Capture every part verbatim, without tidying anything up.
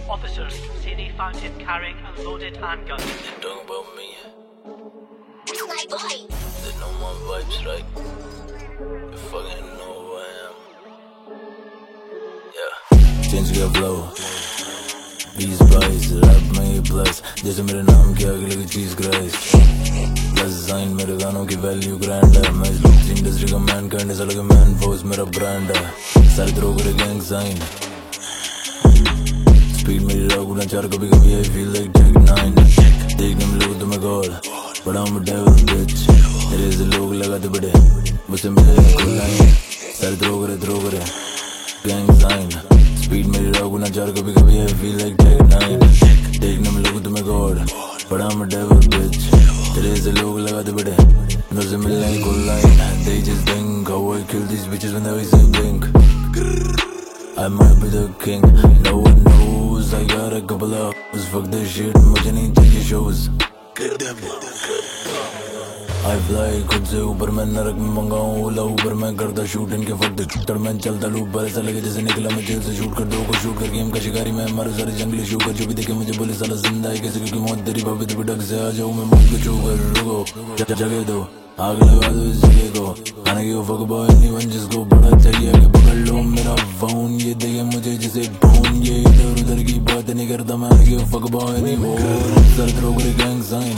Officers, C D found him carrying a loaded handgun. They talking about me. My boy. They know my vibes, right? They fucking know who I am. Yeah. Change गया flow. बीस बाईस rap में ये plus, जैसे मेरे नाम के आगे लगी चीज ग्राइस. प्लस साइन मेरे गानों की वैल्यू ग्रैंड है. मैं इस इंडस्ट्री का मैन काइंड ऐसा लगे मैन फोर्स मेरा ब्रांड है. सारे द्रोह करे गैंग साइन. स्पीड मेरी रॉक उड़ा चार कभी कभी I feel like Jack Nine. देखने में लोग तुम्हें god, but I'm a devil bitch. मेरे से लोग लगाते बड़े, मुझसे मिले कोई लाइन. सारे द्रोह करे द्रोह करे गैंग साइन. स्पीड मेरी रॉक उड़ा चार कभी कभी I feel like Jack Nine. देखने में लोग तुम्हें god, but I'm a devil bitch. तेरे से लोग लगाते बड़े, मुझसे मिले कोई line. They just think how I kill these bitches when they say blink. I might be the king, no one knows. I got a couple of hoes. Fuck this shit, मुझे नहीं चाहिए shows. I fly खुद से ऊपर मैं नरक में मंगाऊं ओला ऊपर मैं करता शूट इनके फट चुटड़ मैं चलता लूप पर ऐसा लगे जैसे निकला मैं जेल से शूट कर दो को शूट कर गेम का शिकारी मैं मारे सारे जंगली शू कर जो भी देखे मुझे बोले साला जिंदा है किसी की मौत तेरी भाभी तो डग से आ जाऊं मैं मौत को छू कर रुको जगह दो आग लगा दो इस जगह को आने की फक बॉय एनीवन जिसको बड़ा चाहिए कि पकड़ लो मेरा फोन ये देखे मुझे जिसे फोन ये इधर उधर की बात नहीं करता मैं आने की fuck boy anyone sir throw करे गैंग साइन.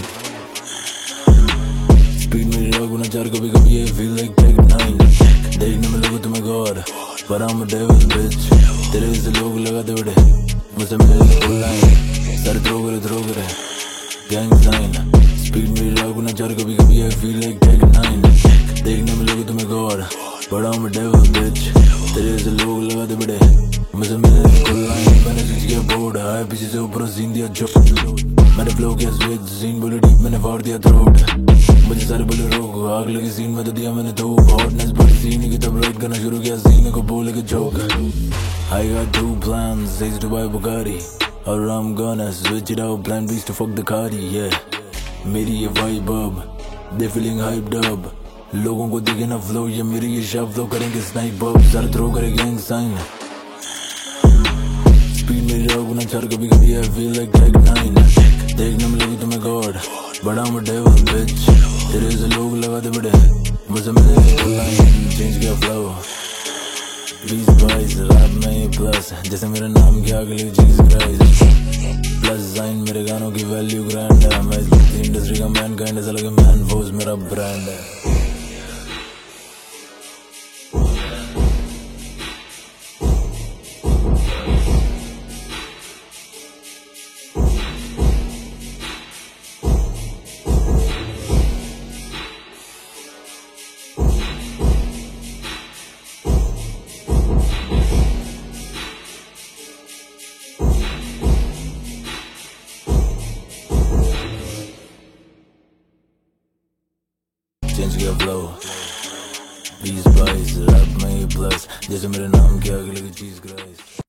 स्पीड मेरी रॉक उड़ा चार कभी कभी I feel like Jack Nine. देखने में लोग तुम्हें god, but I'm a devil bitch. तेरे से लोग लगाते बड़े, मुझसे मिले कोई लाइन. सर थ्रो करे थ्रो करे गैंग साइन. स्पीड मेरी रॉक उड़ा चार कभी कभी I feel like Jack Nine. देखने में लोग तुम्हें god, but I'm a devil bitch. तेरे से लोग लगाते बड़े, मुझसे मिले कोई लाइन. मैंने स्विच किया बोर्ड, आए पीछे से ऊपर सीन दिया जो. मैंने फ्लो किया स्विच सीन बोले डीप मैंने फाड़ दिया थ्रोट. मुझे सारे बोले रोक आग लगी सीन में तो दिया मैंने तो हॉटनेस बड़ी सीन की तब राइट करना शुरू किया सीन को बोले के joke. I got two plans, six to buy Bugatti or I'm gonna switch it out. Plan B's to fuck the Cardi, yeah. मेरी ये vibe अब they feeling hyped up. लोगों को दिखे ना flow ये मेरी ये शार्प flow करेंगे स्नाइप अप. सारे थ्रो करे गैंग साइन. स्पीड मेरी रॉक उड़ा चार कभी कभी I feel like Jack Nine. देखने में लगी तुम्हें god, but I'm a devil bitch. तेरे से लोग लगाते बड़े, मुझसे मिले लाइन. चेंज किया फ्लो. बीस बाईस रैप में ये प्लस, जैसे मेरे नाम के आगे लगी चीज ग्राइस. प्लस साइन मेरे गानों की वैल्यू ग्रैंड है. मैं इस इंडस्ट्री का मैन काइंड ऐसा लगे मैन फोर्स मेरा ब्रांड है. चेंज किया फ्लो. बीस बाईस रैप में ये प्लस, जैसे मेरे नाम के आगे लगी चीज ग्राइस.